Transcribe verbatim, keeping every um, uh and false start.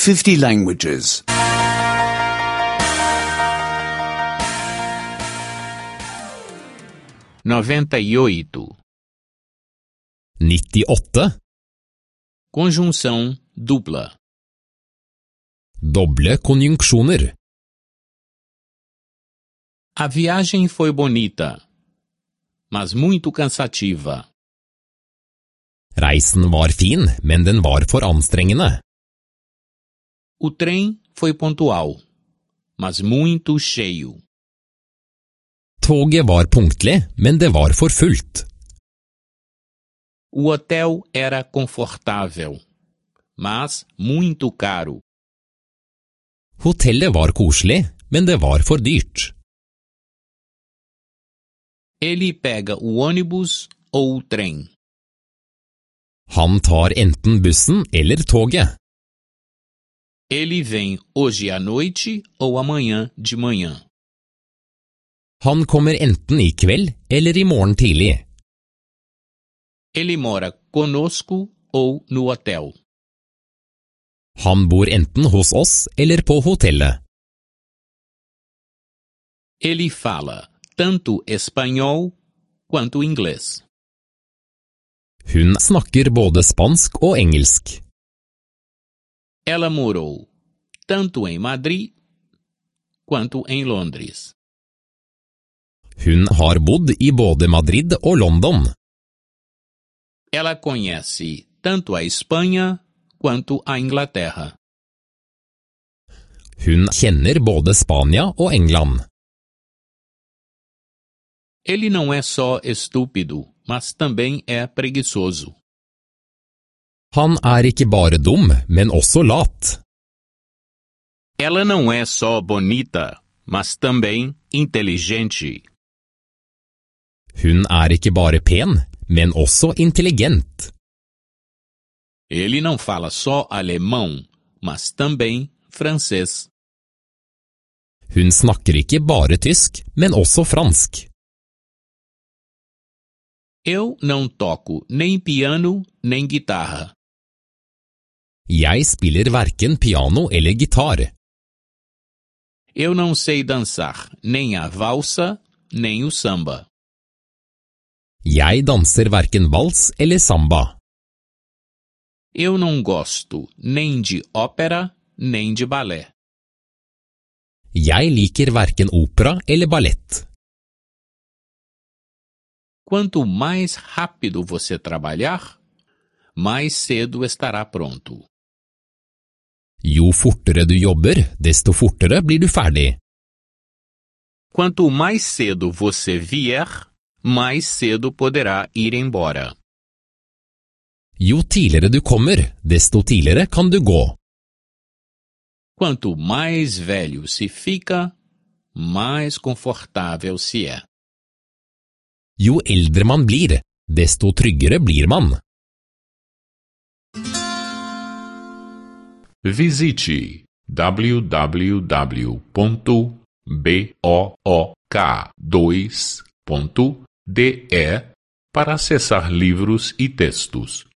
fifty languages. noventa e oito. nittiåtte. Conjunção dupla. Doble konjunksjoner. A viagem foi bonita, mas muito cansativa. Reisen var fin, men den var for anstrengende. O trem foi pontual, mas muito cheio. Toget var punktlig, men det var for fullt. O hotel era confortável, mas muito caro. Hotellet var koselig, men det var for dyrt. Ele pega o ônibus ou o trem. Han tar enten bussen eller toget. Ele vem hoje à noite ou amanhã de manhã. Han kommer enten i kveld eller i morgen tidlig. Ele mora conosco ou no hotel. Han bor enten hos oss eller på hotellet. Ele fala tanto espanhol quanto inglês. Hun snakker både spansk og engelsk. Ela morou tanto em Madrid quanto em Londres. Hun har bodd i både Madrid og London. Ela conhece tanto a Espanha quanto a Inglaterra. Hun kjenner både Spania og England. Ele não é só estúpido, mas também é preguiçoso. Han er ikke bare dum, men også lat. Ela não é só bonita, mas também inteligente. Hun er ikke bare pen, men også intelligent. Ele não fala só alemão, mas também francês. Hun snakker ikke bare tysk, men også fransk. Eu não toco nem piano nem guitarra. Jeg spiller hverken piano eller gitar. Eu não sei dançar nem a valsa nem o samba. Jeg danser hverken vals eller samba. Eu não gosto nem de ópera nem de balé. Jeg liker hverken opera eller ballett. Quanto mais rápido você trabalhar, mais cedo estará pronto. Jo fortere du jobber, desto fortere blir du ferdig. Quanto mais cedo você vier, mais cedo poderá ir embora. Jo tidligere du kommer, desto tidligere kan du gå. Quanto mais velho se fica, mais confortável se é. Jo eldre man blir, desto tryggere blir man. Visite w w w ponto book dois ponto de para acessar livros e textos.